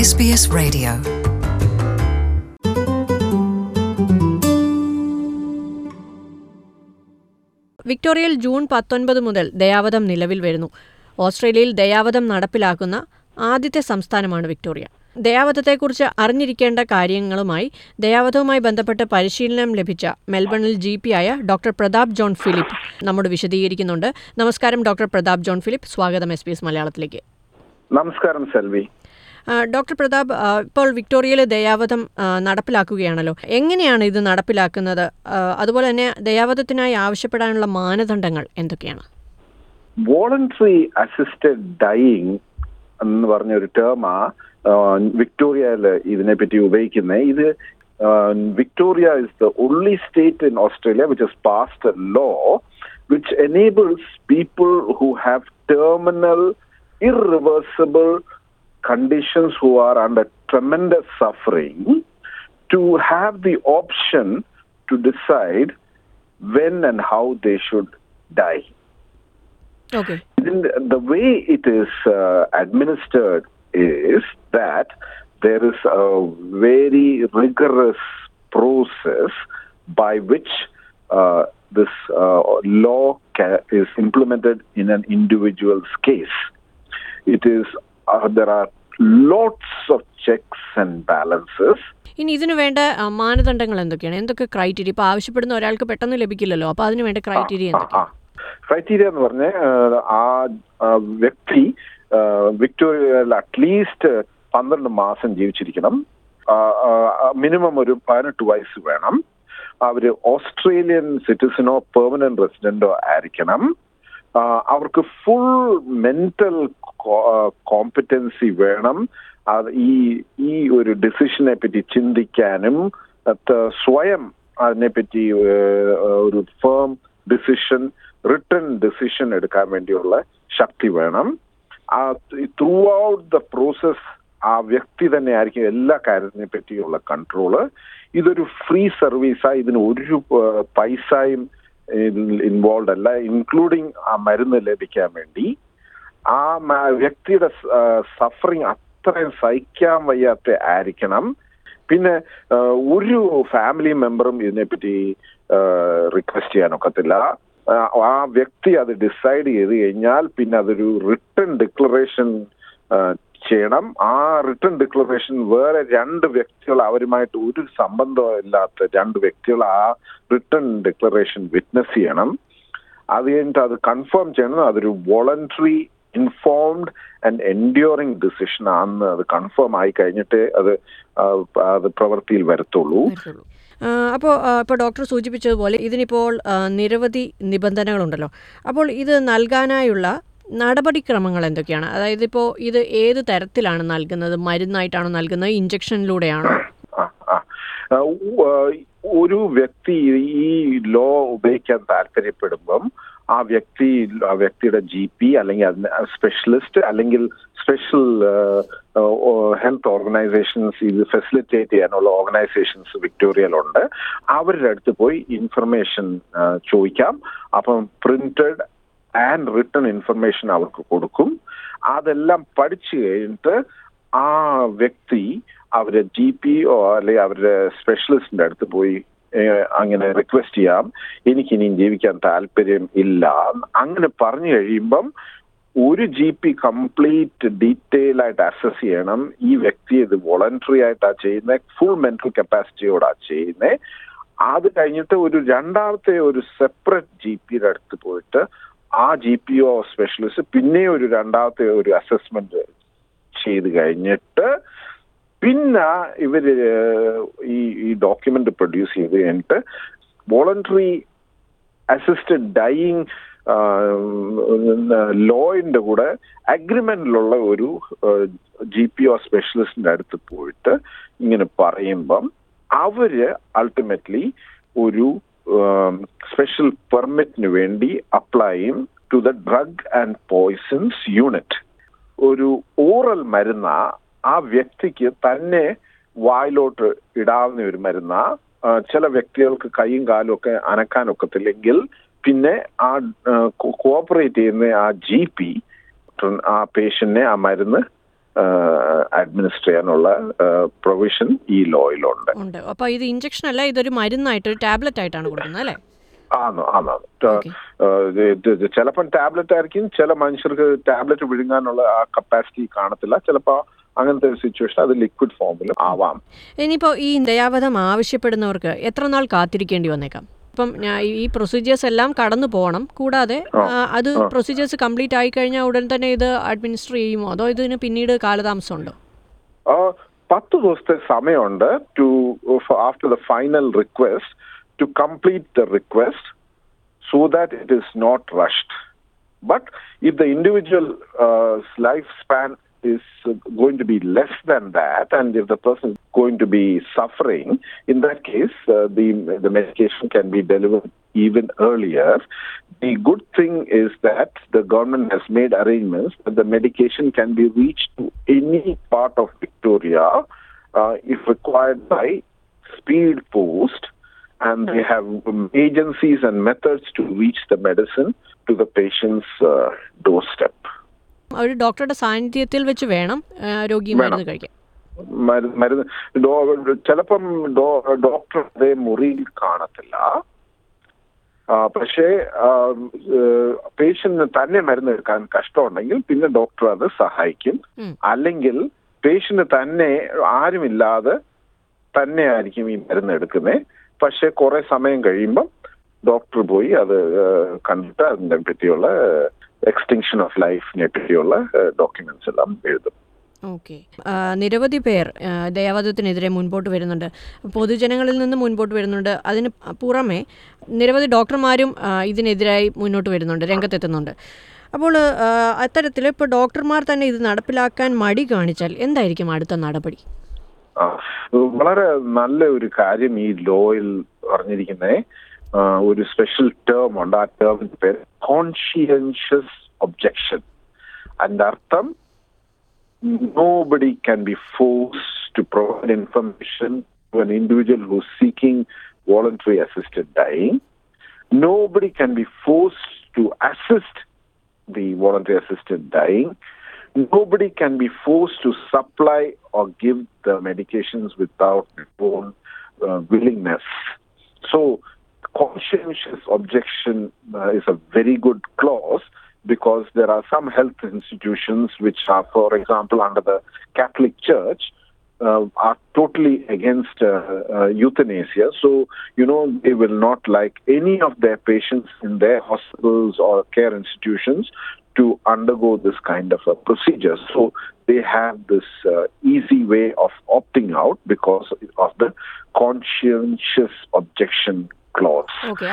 SBS Radio. വിക്ടോറിയയിൽ June 19 മുതൽ ദയാവധം നിലവിൽ വരുന്നു. ഓസ്ട്രേലിയയിൽ ദയാവധം നടപ്പിലാക്കുന്ന ആദ്യത്തെ സംസ്ഥാനമാണ് വിക്ടോറിയ. ദയാവധത്തെക്കുറിച്ച് അറിഞ്ഞിരിക്കേണ്ട കാര്യങ്ങളുമായി ദയാവധവുമായി ബന്ധപ്പെട്ട് പരിശീലനം ലഭിച്ച മെൽബണിൽ GP ആയ ഡോക്ടർ പ്രതാപ് ജോൺ ഫിലിപ്പ് നമ്മോട് വിശദീകരിക്കുന്നുണ്ട്. നമസ്കാരം ഡോക്ടർ പ്രതാപ് ജോൺ ഫിലിപ്പ്, സ്വാഗതം SBS മലയാളത്തിലേക്ക്. നമസ്കാരം സെൽവി. ഡോക്ടർ പ്രതാപ്, ഇപ്പോൾ വിക്ടോറിയയിൽ ദയാവധം നടപ്പിലാക്കുകയാണല്ലോ. എങ്ങനെയാണ് ഇത് നടപ്പിലാക്കുന്നത്? അതുപോലെ തന്നെ ദയാവധത്തിനായി ആവശ്യപ്പെടാനുള്ള മാനദണ്ഡങ്ങൾ എന്തൊക്കെയാണ്? വോളണ്ടറി അസിസ്റ്റഡ് ഡൈയിങ് എന്ന് പറഞ്ഞൊരു ടേമാ വിക്ടോറിയയിൽ ഇതിനെപ്പറ്റി ഉപയോഗിക്കുന്നത്. ഇത് Victoria is the only state in Australia which has passed a law which enables people who have terminal irreversible conditions, who are under tremendous suffering, to have the option to decide when and how they should die. Okay. The way it is administered is that there is a very rigorous process by which this law is implemented in an individual's case. It is there are lots of checks and balances. ഇനി ഇതിനു വേണ്ട മാനദണ്ഡങ്ങൾ എന്തൊക്കെയാണ്? എന്തൊക്കെ criteria? ഇപ്പോൾ ആവശ്യപ്പെടുന്ന ഒരാൾക്ക് പെട്ടെന്ന് ലഭിക്കില്ലല്ലോ, അപ്പോൾ അതിന് വേണ്ട ക്രൈറ്റീരിയ എന്തൊക്കെയാണ്? ക്രൈറ്റീരിയ എന്ന് പറഞ്ഞാൽ ആ വ്യക്തി വിക്ടോറിയയിൽ അറ്റ്ലീസ്റ്റ് 12 മാസം ജീവിച്ചിരിക്കണം. മിനിമം ഒരു 18 വയസ്സ് വേണം. അവര് ഓസ്ട്രേലിയൻ സിറ്റിസനോ പെർമനന്റ് റെസിഡന്റോ ആയിരിക്കണം. അവർക്ക് ഫുൾ മെന്റൽ കോമ്പറ്റൻസി വേണം. ഈ ഒരു ഡിസിഷനെ പറ്റി ചിന്തിക്കാനും സ്വയം അതിനെപ്പറ്റി ഒരു ഫേം ഡിസിഷൻ, റിട്ടൺ ഡിസിഷൻ എടുക്കാൻ വേണ്ടിയുള്ള ശക്തി വേണം. ത്രൂ ഔട്ട് ദ പ്രോസസ് ആ വ്യക്തി തന്നെ ആയിരിക്കും എല്ലാ കാര്യത്തിനെ പറ്റിയുള്ള കൺട്രോള്. ഇതൊരു ഫ്രീ സർവീസാണ്. ഇതിന് ഒരു പൈസയും ഇൻവോൾവ് അല്ല, ഇൻക്ലൂഡിങ് ആ മരുന്ന് ലഭിക്കാൻ വേണ്ടി. ആ വ്യക്തിയുടെ സഫറിങ് അത്രയും സഹിക്കാൻ വയ്യാത്ത ആയിരിക്കണം. പിന്നെ ഒരു ഫാമിലി മെമ്പറും ഇതിനെപ്പറ്റി റിക്വസ്റ്റ് ചെയ്യാനൊക്കത്തില്ല. ആ വ്യക്തി അത് ഡിസൈഡ് ചെയ്ത് കഴിഞ്ഞാൽ പിന്നെ അതൊരു റിട്ടൺ ഡിക്ലറേഷൻ ചെയ്യണം. ആ റിട്ടൺ ഡിക്ലറേഷൻ വേറെ 2 വ്യക്തികൾ, അവരുമായിട്ട് ഒരു സംബന്ധവും ഇല്ലാത്ത 2 വ്യക്തികൾ ആ റിട്ടൺ ഡിക്ലറേഷൻ വിറ്റ്നസ് ചെയ്യണം. അത് കഴിഞ്ഞിട്ട് അത് കൺഫേം ചെയ്യണം. അതൊരു voluntary informed and enduring decision ആണെന്ന് അത് കൺഫേം ആയി കഴിഞ്ഞിട്ട് അത് പ്രവൃത്തിയിൽ വരത്തുള്ളൂ. അപ്പോൾ ഡോക്ടർ സൂചിപ്പിച്ചതുപോലെ ഇതിനിപ്പോൾ നിരവധി നിബന്ധനകളുണ്ടല്ലോ. അപ്പോൾ ഇത് നൽകാനായുള്ള നടപടിക്രമങ്ങൾ എന്തൊക്കെയാണ്? അതായത് ഇപ്പോൾ ഇത് ഏത് തരത്തിലാണ് നൽകുന്നത്? മരുന്നായിട്ടാണോ നൽകുന്നത്? ഇഞ്ചക്ഷനിലൂടെയാണോ? ഒരു വ്യക്തി ഈ ലോ ഉപയോഗിക്കാൻ താല്പര്യപ്പെടുമ്പം ആ വ്യക്തിയുടെ GP അല്ലെങ്കിൽ സ്പെഷ്യലിസ്റ്റ് അല്ലെങ്കിൽ സ്പെഷ്യൽ ഹെൽത്ത് ഓർഗനൈസേഷൻസ്, ഇത് ഫെസിലിറ്റേറ്റ് ചെയ്യാനുള്ള ഓർഗനൈസേഷൻസ് വിക്ടോറിയയിലുണ്ട്. അവരുടെ അടുത്ത് പോയി ഇൻഫർമേഷൻ ചോദിക്കാം. അപ്പം പ്രിന്റഡ് ആൻഡ് റിട്ടൺ ഇൻഫർമേഷൻ അവർക്ക് കൊടുക്കും. അതെല്ലാം പഠിച്ചു കഴിഞ്ഞിട്ട് ആ വ്യക്തി അവരുടെ GPO അല്ലെങ്കിൽ അവരുടെ സ്പെഷ്യലിസ്റ്റിന്റെ അടുത്ത് പോയി അങ്ങനെ റിക്വസ്റ്റ് ചെയ്യാം, എനിക്കിനിയും ജീവിക്കാൻ താല്പര്യം ഇല്ല. അങ്ങനെ പറഞ്ഞു കഴിയുമ്പം ഒരു GP കംപ്ലീറ്റ് ഡീറ്റെയിൽ ആയിട്ട് അസസ് ചെയ്യണം. ഈ വ്യക്തി ഇത് വോളണ്ടറി ആയിട്ടാ ചെയ്യുന്നത്, ഫുൾ മെന്റൽ കപ്പാസിറ്റിയോടാ ചെയ്യുന്നത്. അത് കഴിഞ്ഞിട്ട് ഒരു രണ്ടാമത്തെ ഒരു സെപ്പറേറ്റ് GPയുടെ അടുത്ത് പോയിട്ട് ആ GPO സ്പെഷ്യലിസ്റ്റ് പിന്നെ ഒരു രണ്ടാമത്തെ ഒരു അസസ്മെന്റ് ചെയ്ത് കഴിഞ്ഞിട്ട് പിന്നെ ഇവര് ഈ ഡോക്യുമെന്റ് പ്രൊഡ്യൂസ് ചെയ്ത് കഴിഞ്ഞിട്ട് വോളണ്ടറി അസിസ്റ്റഡ് ഡൈയിങ് ലോയിന്റെ കൂടെ അഗ്രിമെന്റിലുള്ള ഒരു GPO സ്പെഷ്യലിസ്റ്റിന്റെ അടുത്ത് പോയിട്ട് ഇങ്ങനെ പറയുമ്പം അവര് അൾട്ടിമേറ്റ്ലി ഒരു സ്പെഷ്യൽ പെർമിറ്റിന് വേണ്ടി അപ്ലൈ ചെയ്യും to the drug and poisons unit. ഒരു ഓറൽ മരുന്ന ആ വ്യക്തിക്ക് തന്നെ വായിലോട്ട് ഇടാവുന്ന ഒരു മരുന്ന. ചില വ്യക്തികൾക്ക് കൈയും കാലും ഒക്കെ അനക്കാനൊക്കത്തില്ലെങ്കിൽ പിന്നെ ആ കോഓപ്പറേറ്റ് ചെയ്യുന്ന ആ GP ആ പേഷ്യന്റിനെ ആ മരുന്ന് അഡ്മിനിസ്റ്റർ ചെയ്യാനുള്ള പ്രൊവിഷൻ ഈ ലോയിലുണ്ട്. അപ്പോൾ ഇത് ഇഞ്ചക്ഷൻ അല്ല, ഇതൊരു മരുന്നായിട്ട്, ഒരു ടാബ്ലറ്റ് ആയിട്ടാണ് കൊടുക്കുന്നത് അല്ലേ? ആന്ന് ചിലപ്പം ടാബ്ലറ്റ് ആയിരിക്കും. ചില മനുഷ്യർക്ക് ടാബ്ലറ്റ് വിഴുങ്ങാനുള്ള ആ കപ്പാസിറ്റി കാണത്തില്ല. ചിലപ്പോൾ അങ്ങനത്തെ ഒരു സിറ്റുവേഷൻ അത് ലിക്വിഡ് ഫോമിലും ആവാം. ഇനിയിപ്പോൾ ഈ ദയാവധം ആവശ്യപ്പെടുന്നവർക്ക് എത്ര നാൾ കാത്തിരിക്കേണ്ടി വന്നേക്കാം? ഇപ്പം ഈ പ്രൊസീജിയേഴ്സ് എല്ലാം കടന്നു പോകണം, കൂടാതെ അത് പ്രൊസീജിയേഴ്സ് കംപ്ലീറ്റ് ആയി കഴിഞ്ഞാൽ ഉടൻ തന്നെ ഇത് അഡ്മിനിസ്റ്റർ ചെയ്യുമോ, അതോ ഇതിന് പിന്നീട് കാലതാമസമുണ്ടോ? 10 ദിവസത്തെ സമയമുണ്ട് after the final request to complete the request so that it is not rushed. But if the individual's lifespan is going to be less than that, and if the person is going to be suffering, in that case, the medication can be delivered even earlier. The good thing is that the government has made arrangements that the medication can be reached to any part of Victoria if required by speed post. And they have agencies and methods to reach the medicine to the patient's doorstep. ഒരു ഡോക്ടറുടെ സാന്നിധ്യത്തിൽ വെച്ച് വേണം രോഗി മരുന്ന് കഴിക്കാൻ. മരുന്ന് ചിലപ്പം ഡോക്ടർ അതേ മുറിയിൽ കാണത്തില്ല. പക്ഷേ പേഷ്യന്റിന് തന്നെ മരുന്ന് എടുക്കാൻ കഷ്ടമുണ്ടെങ്കിൽ പിന്നെ ഡോക്ടർ അത് സഹായിക്കും. അല്ലെങ്കിൽ പേഷ്യന്റ് തന്നെ ആരുമില്ലാതെ തന്നെ ആയിരിക്കും ഈ മരുന്ന് എടുക്കുന്നത്. പക്ഷെ കുറെ സമയം കഴിയുമ്പം ഡോക്ടർ പോയി അത് കണ്ടിട്ട് അതിനെ പറ്റിയുള്ള എക്സ്റ്റിങ്ഷൻ ഓഫ് ലൈഫിനെ പറ്റിയുള്ള ഡോക്യുമെന്റ്സ് എല്ലാം എഴുതും. ഓക്കെ. നിരവധി പേർ ദയാവധത്തിനെതിരെ മുൻപോട്ട് വരുന്നുണ്ട്, പൊതുജനങ്ങളിൽ നിന്ന് മുൻപോട്ട് വരുന്നുണ്ട്. അതിന് പുറമെ നിരവധി ഡോക്ടർമാരും ഇതിനെതിരായി മുന്നോട്ട് വരുന്നുണ്ട്, രംഗത്തെത്തുന്നുണ്ട്. അപ്പോൾ അത്തരത്തിൽ ഇപ്പോൾ ഡോക്ടർമാർ തന്നെ ഇത് നടപ്പിലാക്കാൻ മടി കാണിച്ചാൽ എന്തായിരിക്കും അടുത്ത നടപടി? വളരെ നല്ല ഒരു കാര്യം ഈ ലോയിൽ പറഞ്ഞിരിക്കുന്നത്, ഒരു സ്പെഷ്യൽ ടേം ഉണ്ട്. ആ ടേമിന്റെ പേര് കോൺഷ്യൻഷ്യസ് ഒബ്ജെക്ഷൻ. അതിന്റെ അർത്ഥം nobody can be forced to provide information to an individual who's seeking voluntary assisted dying. Nobody can be forced to assist the voluntary assisted dying. Nobody can be forced to supply or give the medications without their own willingness. So, conscientious objection is a very good clause, because there are some health institutions which are, for example, under the Catholic Church, are totally against euthanasia. So, they will not like any of their patients in their hospitals or care institutions to undergo this kind of a procedure. So they have this easy way of opting out because of the conscientious objection clause. Okay,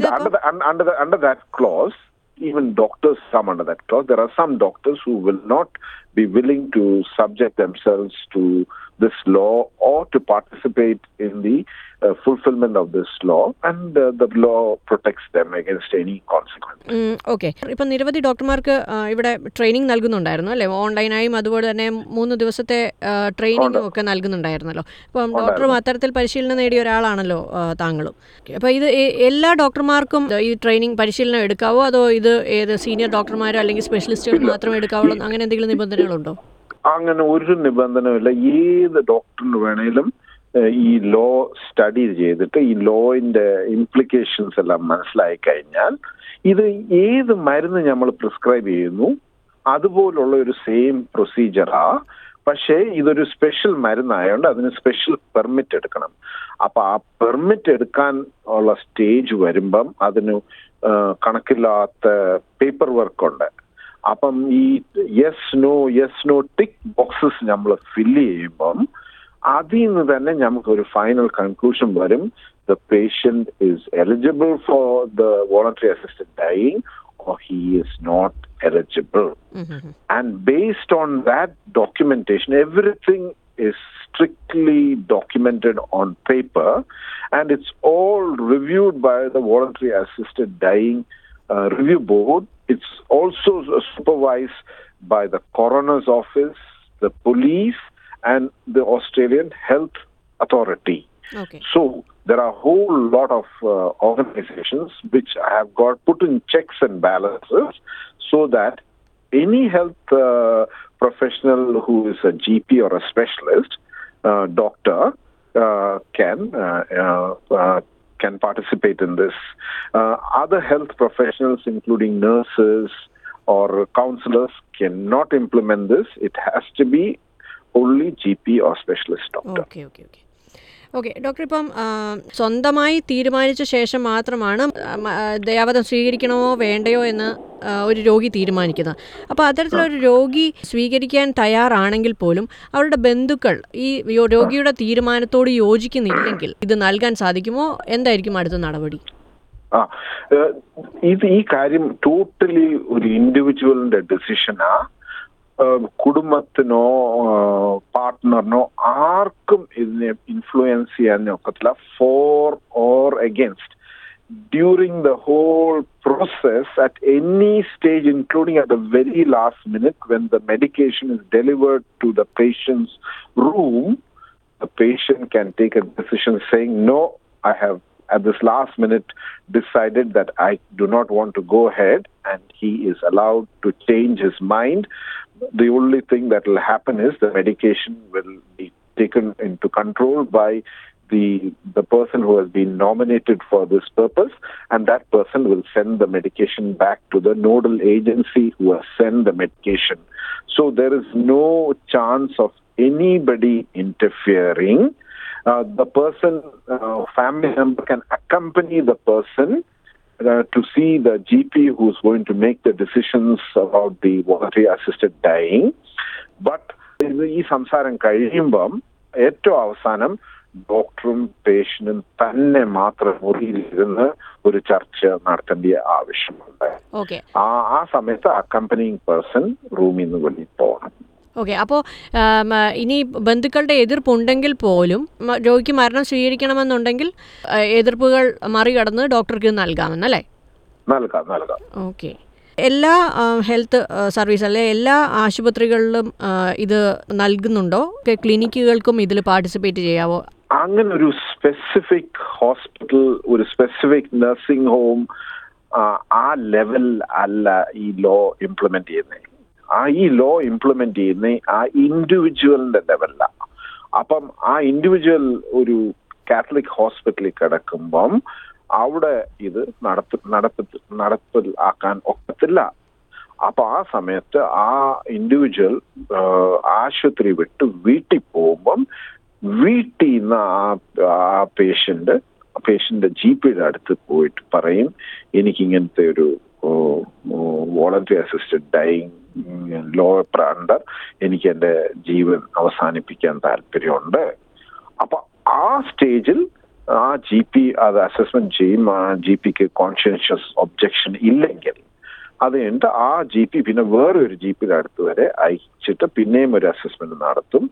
under that clause, even doctors come under that clause. There are some doctors who will not be willing to subject themselves to this law or to participate in the fulfillment of this law, and the law protects them against any consequence. Okay. ഇപ്പം നിരവധി ഡോക്ടർമാർക്ക് ഇവിടെ training നൽകുന്നുണ്ടായിരുന്നു അല്ലേ? ഓൺലൈനായും അതുപോലെ തന്നെ 3 ദിവസത്തെ ട്രെയിനിങ്ങും ഒക്കെ നൽകുന്നുണ്ടായിരുന്നല്ലോ. അപ്പം ഡോക്ടറും അത്തരത്തിൽ പരിശീലനം നേടിയ ഒരാളാണല്ലോ താങ്കളും. അപ്പോൾ ഇത് എല്ലാ ഡോക്ടർമാർക്കും ഈ ട്രെയിനിങ് പരിശീലനം എടുക്കാവോ, അതോ ഇത് ഏത് സീനിയർ ഡോക്ടർമാരോ അല്ലെങ്കിൽ സ്പെഷ്യലിസ്റ്റുകൾ മാത്രമേ എടുക്കാവുള്ളൂ, അങ്ങനെ എന്തെങ്കിലും നിബന്ധനകളുണ്ടോ? അങ്ങനെ ഒരു നിബന്ധനയില്ല. ഏത് ഡോക്ടറിന് വേണേലും ഈ ലോ സ്റ്റഡി ചെയ്തിട്ട് ഈ ലോയിന്റെ ഇംപ്ലിക്കേഷൻസ് എല്ലാം മനസ്സിലായി കഴിഞ്ഞാൽ ഇത് ഏത് മരുന്ന് നമ്മൾ പ്രിസ്ക്രൈബ് ചെയ്യുന്നു അതുപോലുള്ള ഒരു സെയിം പ്രൊസീജിയറാ. പക്ഷേ ഇതൊരു സ്പെഷ്യൽ മരുന്നായതുകൊണ്ട് അതിന് സ്പെഷ്യൽ പെർമിറ്റ് എടുക്കണം. അപ്പൊ ആ പെർമിറ്റ് എടുക്കാൻ ഉള്ള സ്റ്റേജ് വരുമ്പം അതിന് കണക്കില്ലാത്ത പേപ്പർ വർക്ക് ഉണ്ട്. അപ്പം ഈ യെസ് നോ ടിക്ക് ബോക്സസ് നമ്മൾ ഫില്ല് ചെയ്യുമ്പം അതിൽ നിന്ന് തന്നെ നമുക്ക് ഒരു ഫൈനൽ കൺക്ലൂഷൻ വരും. The patient is eligible for the voluntary assisted dying or he is not eligible. Mm-hmm. And based on that documentation, everything is strictly documented on paper, and it's all reviewed by the voluntary assisted dying review board. It's also supervised by the coroner's office, the police, and the Australian Health Authority. Okay. So there are a whole lot of organizations which have got put in checks and balances so that any health professional who is a GP or a specialist, doctor, can participate in this. Other health professionals, including nurses or counselors, cannot implement this. It has to be only GP or specialist doctor. Okay doctor, ഇപ്പം സ്വന്തമായി തീരുമാനിച്ച ശേഷം മാത്രമാണ് ദയാവധം സ്വീകരിക്കണമോ വേണ്ടയോ എന്ന് ഒരു രോഗി തീരുമാനിക്കുന്നത്. അപ്പോൾ അത്തരത്തിലൊരു രോഗി സ്വീകരിക്കാൻ തയ്യാറാണെങ്കിൽ പോലും അവരുടെ ബന്ധുക്കൾ ഈ രോഗിയുടെ തീരുമാനത്തോട് യോജിക്കുന്നില്ലെങ്കിൽ ഇത് നൽകാൻ സാധിക്കുമോ? എന്തായിരിക്കും അടുത്ത നടപടി? ഈ കാര്യം ടോട്ടലി ഒരു ഇൻഡിവിജ്വലിന്റെ ഡിസിഷനാ. കുടുംബത്തിനോ പാർട്ട്ണറിനോ ആർക്കും ഇതിനെ ഇൻഫ്ലുവൻസ് ചെയ്യാൻ ഒക്കത്തില്ല, for or against. During the whole process, at any stage, including at the very last minute when the medication is delivered to the patient's room, the patient can take a decision saying, no, I have at this last minute decided that I do not want to go ahead, and he is allowed to change his mind. The only thing that will happen is the medication will be taken into control by the person who has been nominated for this purpose, and that person will send the medication back to the nodal agency who has sent the medication. So there is no chance of anybody interfering. The person, family member can accompany the person to see the GP who is going to make the decisions about the voluntary assisted dying. But ഈ സംസാരം കഴിയുമ്പം ഏറ്റവും അവസാനം ഡോക്ടറും പേഷ്യന്റും തന്നെ മാത്രം മുറിയിലിരുന്ന് ഒരു ചർച്ച നടത്തേണ്ട ആവശ്യമുണ്ട്. ആ സമയത്ത് അക്കമ്പനിങ് പേഴ്സൺ റൂമിൽ നിന്ന് വെളിയിൽ പോകണം. ഓക്കെ, അപ്പോൾ ഇനി ബന്ധുക്കളുടെ എതിർപ്പുണ്ടെങ്കിൽ പോലും രോഗിക്ക് മരണം സ്വീകരിക്കണമെന്നുണ്ടെങ്കിൽ എതിർപ്പുകൾ മറികടന്ന് ഡോക്ടർക്ക് നൽകാമെന്നല്ലേ? നൽകാം. ഓക്കെ, എല്ലാ ഹെൽത്ത് സർവീസ് അല്ലെ എല്ലാ ആശുപത്രികളിലും ഇത് നൽകുന്നുണ്ടോ? ക്ലിനിക്കുകൾക്കും ഇതിൽ പാർട്ടിസിപ്പേറ്റ് ചെയ്യാവോ? അങ്ങനെ ഒരു സ്പെസിഫിക് ഹോസ്പിറ്റൽ, ഒരു സ്പെസിഫിക് നഴ്സിംഗ് ഹോം ആ ലെവൽ അല്ല ഈ ലോ ഇംപ്ലിമെന്റ് ചെയ്യുന്നത്. ഈ ലോ ഇംപ്ലിമെന്റ് ചെയ്യുന്ന ആ ഇൻഡിവിജ്വലിന്റെ ലെവലിലാണ്. അപ്പം ആ ഇൻഡിവിജ്വൽ ഒരു കാത്തലിക് ഹോസ്പിറ്റലിൽ കിടക്കുമ്പം അവിടെ ഇത് നടപ്പിലാക്കാൻ ഒക്കത്തില്ല. അപ്പൊ ആ സമയത്ത് ആ ഇൻഡിവിജ്വൽ ആശുപത്രി വിട്ട് വീട്ടിൽ പോകുമ്പം വീട്ടിൽ നിന്ന് ആ പേഷ്യന്റ് GPയുടെ അടുത്ത് പോയിട്ട് പറയും, എനിക്കിങ്ങനത്തെ ഒരു voluntary assisted dying law under എനിക്ക് എൻ്റെ ജീവൻ അവസാനിപ്പിക്കാൻ താല്പര്യമുണ്ട്. അപ്പൊ ആ സ്റ്റേജിൽ ആ GP അത് അസസ്മെന്റ് ചെയ്യും. ആ GPക്ക് കോൺഷ്യൻഷ്യസ് ഒബ്ജക്ഷൻ ഇല്ലെങ്കിൽ അത് കഴിഞ്ഞിട്ട് ആ GP പിന്നെ വേറൊരു GPയുടെ അടുത്ത് വരെ അയച്ചിട്ട് പിന്നെയും ഒരു അസസ്മെന്റ് നടത്തും.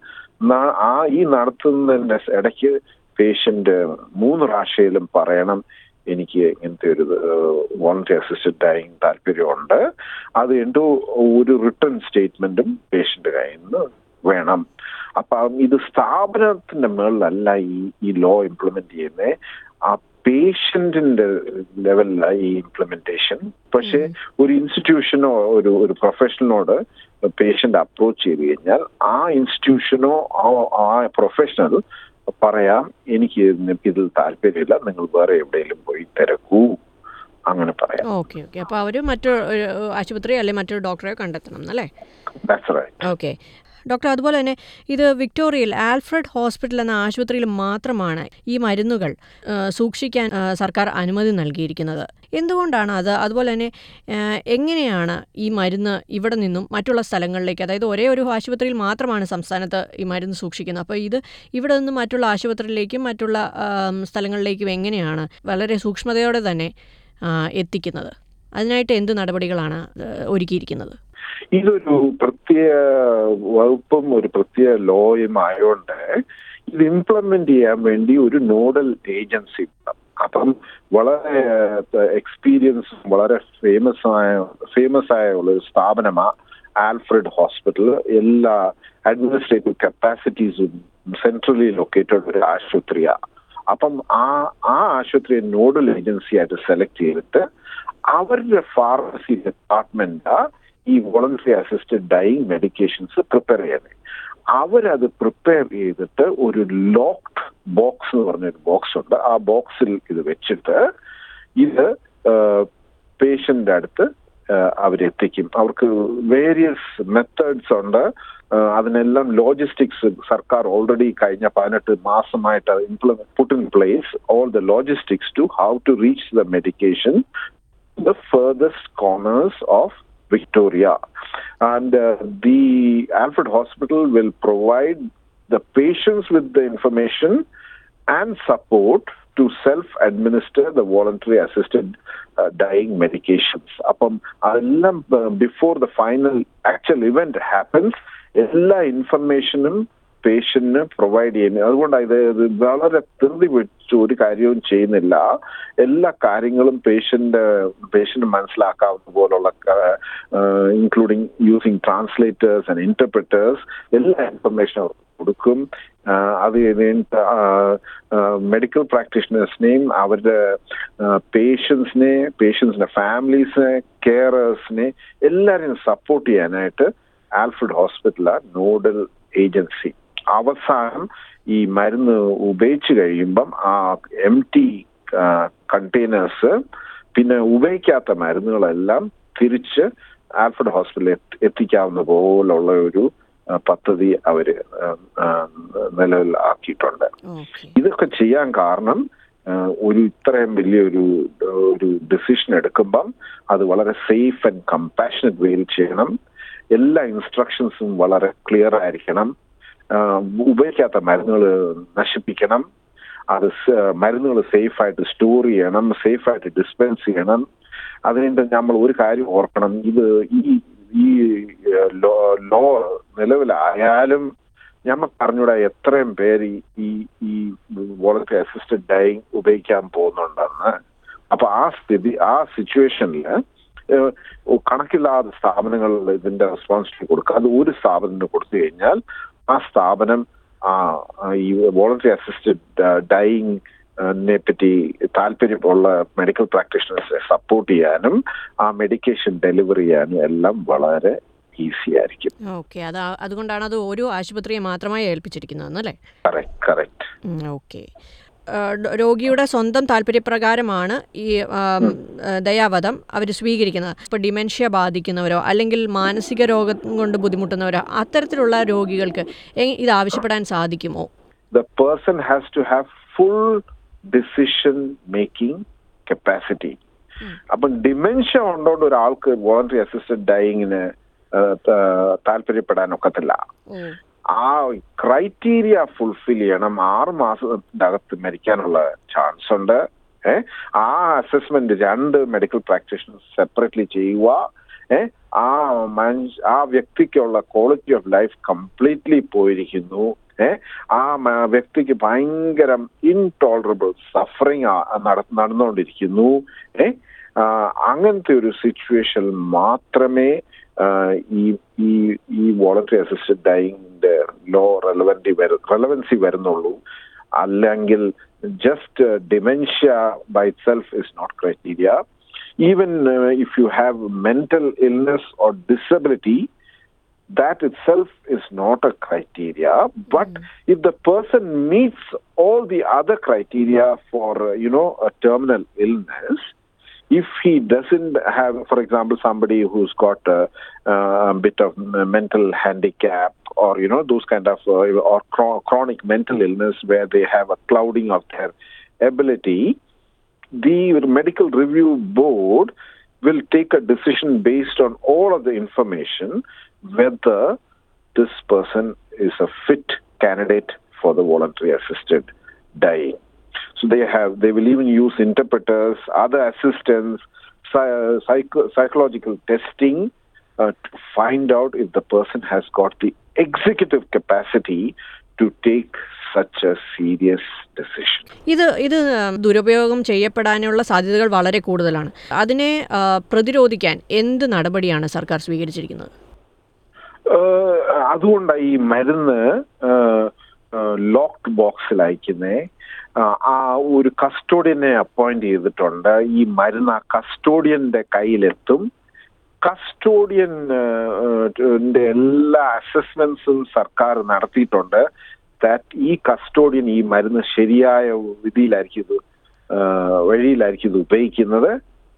ഈ നടത്തുന്നതിന്റെ ഇടയ്ക്ക് പേഷ്യന്റ് 3 പ്രാവശ്യയിലും പറയണം, എനിക്ക് ഇങ്ങനത്തെ ഒരു വോളണ്ടറി അസിസ്റ്റഡ് ഡൈയിങ് താല്പര്യമുണ്ട്. അത് കഴിഞ്ഞിട്ട് ഒരു റിട്ടേൺ സ്റ്റേറ്റ്മെന്റും പേഷ്യന്റ് കയ്യിൽ നിന്ന് വേണം. അപ്പം ഇത് സ്ഥാപനത്തിന്റെ മേളിലല്ല ഈ ലോ ഇംപ്ലിമെന്റ് ചെയ്യുന്നത്, ആ പേഷ്യന്റിന്റെ ലെവലിലാണ് ഈ ഇംപ്ലിമെന്റേഷൻ. പക്ഷെ ഒരു ഇൻസ്റ്റിറ്റ്യൂഷനോ ഒരു പ്രൊഫഷണലിനോട് പേഷ്യന്റ് അപ്രോച്ച് ചെയ്ത് കഴിഞ്ഞാൽ ആ ഇൻസ്റ്റിറ്റ്യൂഷനോ ആ പ്രൊഫഷണൽ പറയാം, എനിക്ക് ഇതിൽ താല്പര്യമില്ല, നിങ്ങൾ വേറെ എവിടെയെങ്കിലും പോയി തിരക്കൂ, അങ്ങനെ പറയാം. ഓക്കെ, അപ്പോൾ അവർ മറ്റൊരു ആശുപത്രി അല്ലെങ്കിൽ മറ്റൊരു ഡോക്ടറെ കണ്ടെത്തണം എന്നല്ലേ? That's right. ഓക്കെ ഡോക്ടർ, അതുപോലെ തന്നെ ഇത് വിക്ടോറിയയിൽ ആൽഫ്രഡ് ഹോസ്പിറ്റൽ എന്ന ആശുപത്രിയിൽ മാത്രമാണ് ഈ മരുന്നുകൾ സൂക്ഷിക്കാൻ സർക്കാർ അനുമതി നൽകിയിരിക്കുന്നത്. എന്തുകൊണ്ടാണ് അത്? അതുപോലെ തന്നെ എങ്ങനെയാണ് ഈ മരുന്ന് ഇവിടെ നിന്നും മറ്റുള്ള സ്ഥലങ്ങളിലേക്ക്, അതായത് ഒരേ ഒരു ആശുപത്രിയിൽ മാത്രമാണ് സംസ്ഥാനത്ത് ഈ മരുന്ന് സൂക്ഷിക്കുന്നത്, അപ്പോൾ ഇത് ഇവിടെ നിന്നും മറ്റുള്ള ആശുപത്രിയിലേക്കും മറ്റുള്ള സ്ഥലങ്ങളിലേക്കും എങ്ങനെയാണ് വളരെ സൂക്ഷ്മതയോടെ തന്നെ എത്തിക്കുന്നത്? അതിനായിട്ട് എന്ത് നടപടികളാണ് ഒരുക്കിയിരിക്കുന്നത്? ഇതൊരു പ്രത്യേക വകുപ്പും ഒരു പ്രത്യേക ലോയും ആയതുകൊണ്ട് ഇത് ഇംപ്ലിമെന്റ് ചെയ്യാൻ വേണ്ടി ഒരു നോഡൽ ഏജൻസി ഉണ്ട്. അപ്പം വളരെ എക്സ്പീരിയൻസ് വളരെ ഫേമസ് ആയ ഒരു സ്ഥാപനമാണ് ആൽഫ്രഡ് ഹോസ്പിറ്റൽ. എല്ലാ അഡ്മിനിസ്ട്രേറ്റീവ് കപ്പാസിറ്റീസും സെൻട്രലി ലൊക്കേറ്റഡ് ഒരു ആശുപത്രിയാണ്. അപ്പം ആ ആശുപത്രിയെ നോഡൽ ഏജൻസി ആയിട്ട് സെലക്ട് ചെയ്തിട്ട് അവരുടെ ഫാർമസി ഡിപ്പാർട്ട്മെന്റ് ഈ voluntary assisted dying medications prepare ചെയ്യുന്നത്. അവരത് പ്രിപ്പയർ ചെയ്തിട്ട് ഒരു ലോക്ക്ഡ് ബോക്സ് എന്ന് പറഞ്ഞൊരു ബോക്സ് ഉണ്ട്. ആ ബോക്സിൽ ഇത് വെച്ചിട്ട് ഇത് പേഷ്യന്റെ അടുത്ത് അവരെത്തിക്കും. അവർക്ക് വേരിയസ് മെത്തേഡ്സ് ഉണ്ട്. അതിനെല്ലാം ലോജിസ്റ്റിക്സ് സർക്കാർ ഓൾറെഡി കഴിഞ്ഞ 18 മാസമായിട്ട് put in place all the logistics to how to reach the medication the furthest corners of Victoria. And the Alfred Hospital will provide the patients with the information and support to self-administer the voluntary assisted dying medications. Before the final actual event happens, എല്ലാ ഇൻഫർമേഷനും പേഷ്യന്റിന് provide ചെയ്യുന്നത്. അതുകൊണ്ട് ഇത് വളരെ ധൃതി വെച്ച് ഒരു കാര്യവും ചെയ്യുന്നില്ല. എല്ലാ കാര്യങ്ങളും പേഷ്യന്റ് മനസ്സിലാക്കാവുന്ന പോലുള്ള including using translators and interpreters എല്ലാ ഇൻഫർമേഷനും അവർക്ക് കൊടുക്കും. അത് കഴിഞ്ഞിട്ട് മെഡിക്കൽ പ്രാക്ടീഷണേഴ്സിനെയും അവരുടെ പേഷ്യൻസിന്റെ ഫാമിലീസിനെ കെയറേഴ്സിനെ എല്ലാവരെയും സപ്പോർട്ട് ചെയ്യാനായിട്ട് ആൽഫ്രഡ് ഹോസ്പിറ്റൽ നോഡൽ ഏജൻസി. അവസാനം ഈ മരുന്ന് ഉപയോഗിച്ച് കഴിയുമ്പം ആ എംടി കണ്ടെയ്നേഴ്സ് പിന്നെ ഉപയോഗിക്കാത്ത മരുന്നുകളെല്ലാം തിരിച്ച് ആൽഫ്രഡ് ഹോസ്പിറ്റലിൽ എത്തിക്കാവുന്ന പോലുള്ള ഒരു പദ്ധതി അവര് നിലവിൽ ആക്കിയിട്ടുണ്ട്. ഇതൊക്കെ ചെയ്യാൻ കാരണം ഒരു ഇത്രയും വലിയൊരു ഡിസിഷൻ എടുക്കുമ്പം അത് വളരെ സേഫ് ആൻഡ് കമ്പാഷനറ്റ് വേയിൽ ചെയ്യണം. എല്ലാ ഇൻസ്ട്രക്ഷൻസും വളരെ ക്ലിയർ ആയിരിക്കണം. ഉപയോഗിക്കാത്ത മരുന്നുകൾ നശിപ്പിക്കണം. അത് മരുന്നുകൾ സേഫായിട്ട് സ്റ്റോർ ചെയ്യണം, സേഫായിട്ട് ഡിസ്പെൻസ് ചെയ്യണം. അതുകൊണ്ട് നമ്മൾ ഒരു കാര്യം ഓർക്കണം, ഇത് ഈ ലോ നിലവിലായാലും ഞമ്മക്ക് അറിഞ്ഞൂടാ എത്രയും പേര് ഈ വോളണ്ടറി അസിസ്റ്റഡ് ഡൈയിങ് ഉപയോഗിക്കാൻ പോകുന്നുണ്ടെന്ന്. അപ്പൊ ആ സിറ്റുവേഷനിൽ കണക്കില്ലാത്ത സ്ഥാപനങ്ങൾ ഇതിന്റെ റെസ്പോൺസിബിലിറ്റി കൊടുക്കുക. അത് ഒരു സ്ഥാപനത്തിന് കൊടുത്തു കഴിഞ്ഞാൽ ആ സ്ഥാപനം ഈ വോളണ്ടറി അസിസ്റ്റഡ് ഡൈയിങ് പറ്റി താല്പര്യമുള്ള മെഡിക്കൽ പ്രാക്ടീഷണേഴ്സിനെ സപ്പോർട്ട് ചെയ്യാനും ആ മെഡിക്കേഷൻ ഡെലിവറി ചെയ്യാനും എല്ലാം വളരെ ഈസി ആയിരിക്കും. ഓക്കെ, അതുകൊണ്ടാണ് അത് ഓരോ ആശുപത്രിയെ മാത്രമായി ഏൽപ്പിച്ചിരിക്കുന്നതെന്നല്ലേ? കറക്റ്റ്. ഓക്കെ. രോഗിയുടെ സ്വന്തം താല്പര്യപ്രകാരമാണ് ഈ ദയാവധം അവർ സ്വീകരിക്കുന്നത്. ഇപ്പോൾ ഡിമെൻഷ്യ ബാധിക്കുന്നവരോ അല്ലെങ്കിൽ മാനസിക രോഗം കൊണ്ട് ബുദ്ധിമുട്ടുന്നവരോ അത്തരത്തിലുള്ള രോഗികൾക്ക് ഇത് ആവശ്യപ്പെടാൻ സാധിക്കുമോ? The person has to have full decision making capacity. അപ്പം ഡിമെൻഷ്യ ഉണ്ടോണ്ട് ഒരാൾക്ക് വോളണ്ടറി അസിസ്റ്റഡ് ഡൈയിങ്ങിന് താല്പര്യപ്പെടാനൊക്കത്തില്ല. ആ ക്രൈറ്റീരിയ ഫുൾഫിൽ ചെയ്യണം. 6 മാസത്തിന്റെ അകത്ത് മരിക്കാനുള്ള ചാൻസ് ഉണ്ട്. ആ അസസ്മെന്റ് 2 മെഡിക്കൽ പ്രാക്ടീഷണേഴ്സ് സെപ്പറേറ്റ്ലി ചെയ്യുക. ആ വ്യക്തിക്കുള്ള ക്വാളിറ്റി ഓഫ് ലൈഫ് കംപ്ലീറ്റ്ലി പോയിരിക്കുന്നു. ആ വ്യക്തിക്ക് ഭയങ്കര ഇൻടോളറബിൾ സഫറിങ് നടന്നുകൊണ്ടിരിക്കുന്നു. അങ്ങനത്തെ ഒരു സിറ്റുവേഷൻ മാത്രമേ ഈ വോളണ്ടറി അസിസ്റ്റഡ് ഡൈയിങ്ങിന്റെ ലോ റെലവൻസി വരുന്നുള്ളൂ. അല്ലെങ്കിൽ just dementia by itself is not criteria. Even if you have mental illness or disability, that itself is not a criteria. But if the person meets all the other criteria for a terminal illness, if he doesn't have, for example, somebody who's got a bit of mental handicap or those kind of or chronic mental illness where they have a clouding of their ability, the medical review board will take a decision based on all of the information whether this person is a fit candidate for the voluntary assisted dying. So they will even use interpreters, other assistants, psychological testing to find out if the person has got the executive capacity to take such a serious decision. ഇത് ദുരുപയോഗം ചെയ്യപ്പെടാനുള്ള സാധ്യതകൾ വളരെ കൂടുതലാണ്. അതിനെ പ്രതിരോധിക്കാൻ എന്ത് നടപടിയാണ് സർക്കാർ സ്വീകരിച്ചിരിക്കുന്നത്? അതുകൊണ്ടാണ് ഈ മരുന്ന് ലോക്ക്ഡ് ബോക്സിൽ അയക്കുന്നേ. ആ ഒരു കസ്റ്റോഡിയനെ അപ്പോയിന്റ് ചെയ്തിട്ടുണ്ട്. ഈ മരുന്ന് ആ കസ്റ്റോഡിയന്റെ കയ്യിലെത്തും. കസ്റ്റോഡിയന്റെ എല്ലാ അസസ്മെന്റ്സും സർക്കാർ നടത്തിയിട്ടുണ്ട്. ദാറ്റ് ഈ കസ്റ്റോഡിയൻ ഈ മരുന്ന് ശരിയായ വഴിയിലായിരിക്കും ഇത് ഉപയോഗിക്കുന്നത്.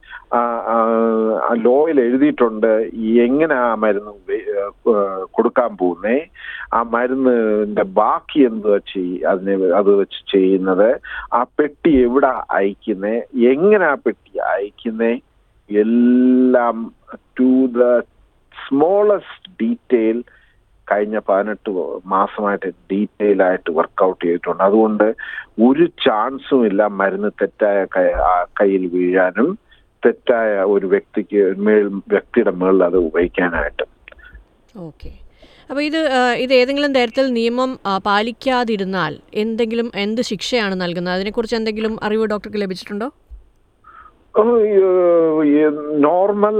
ലോയിൽ എഴുതിയിട്ടുണ്ട് എങ്ങനെ ആ മരുന്ന് കൊടുക്കാൻ പോകുന്നേ, ആ മരുന്നിന്റെ ബാക്കി അത് വെച്ച് ചെയ്യുന്നത്, ആ പെട്ടി എവിടെ അയക്കുന്നേ, എങ്ങനെ ആ പെട്ടി അയക്കുന്നേ, എല്ലാം ടു ദ സ്മോളസ്റ്റ് ഡീറ്റെയിൽ കഴിഞ്ഞ 18 മാസമായിട്ട് ഡീറ്റെയിൽ ആയിട്ട് വർക്കൗട്ട് ചെയ്തിട്ടുണ്ട്. അതുകൊണ്ട് ഒരു ചാൻസും ഇല്ല മരുന്ന് തെറ്റായ കയ്യിൽ വീഴാനും തെറ്റായ ഒരു വ്യക്തിയുടെ മേളിൽ അത് ഉപയോഗിക്കാനായിട്ട്. ഓക്കെ. അപ്പോൾ ഇത് ഏതെങ്കിലും തരത്തിൽ നിയമം പാലിക്കാതിരുന്നാൽ എന്ത് ശിക്ഷയാണ് നൽകുന്നത്? അതിനെക്കുറിച്ച് എന്തെങ്കിലും അറിവ് ഡോക്ടർക്ക് ലഭിച്ചിട്ടുണ്ടോ? Normal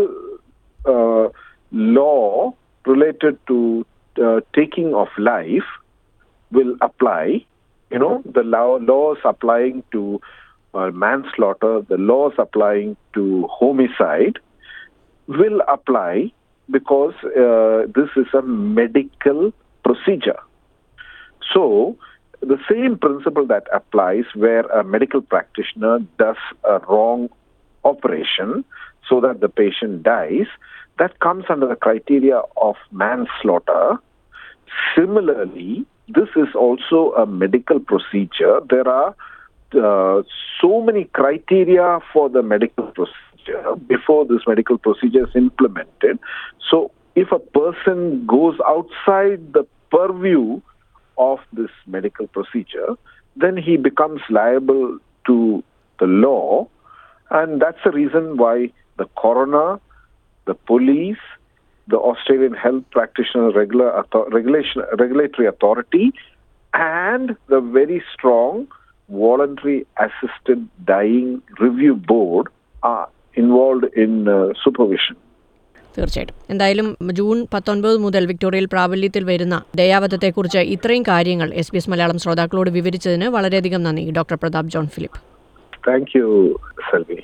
law related to taking of life will apply. The laws applying to manslaughter, the laws applying to homicide will apply because this is a medical procedure. So the same principle that applies where a medical practitioner does a wrong operation so that the patient dies, that comes under the criteria of manslaughter. Similarly, this is also a medical procedure. There are so many criteria for the medical procedure before this medical procedure is implemented. So if a person goes outside the purview of this medical procedure, then he becomes liable to the law. And that's the reason why the coroner, the police, the Australian Health Practitioner Regulatory Authority, and the very strong Voluntary Assisted Dying Review Board are involved in supervision. തീർച്ചയായിട്ടും. എന്തായാലും June 19 മുതൽ വിക്ടോറിയയിൽ പ്രാബല്യത്തിൽ വരുന്ന ദയാവധത്തെക്കുറിച്ച് ഇത്രയും കാര്യങ്ങൾ SBS Malayalam ശ്രോതാക്കളോട് വിവരിച്ചതിന് വളരെയധികം നന്ദി, doctor Pratap John Philip. Thank you, Selvi.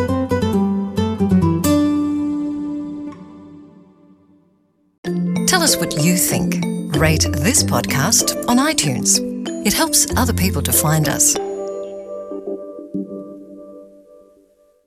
Tell us what you think. Rate this podcast on iTunes. It helps other people to find us.